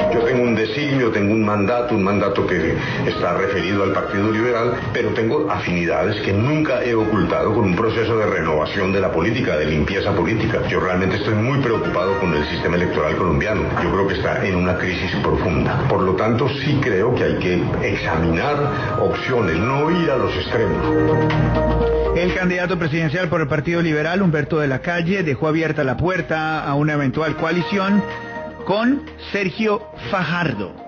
Yo tengo un designio, tengo un mandato que está referido al Partido Liberal, pero tengo afinidades que nunca he ocultado con un proceso de renovación de la política, de limpieza política. Yo realmente estoy muy preocupado con el sistema electoral colombiano. Yo creo que está en una crisis profunda. Por lo tanto, sí creo que hay que examinar opciones, no ir a los extremos. El candidato presidencial por el Partido Liberal, Humberto de la Calle, dejó abierta la puerta a una eventual coalición con Sergio Fajardo.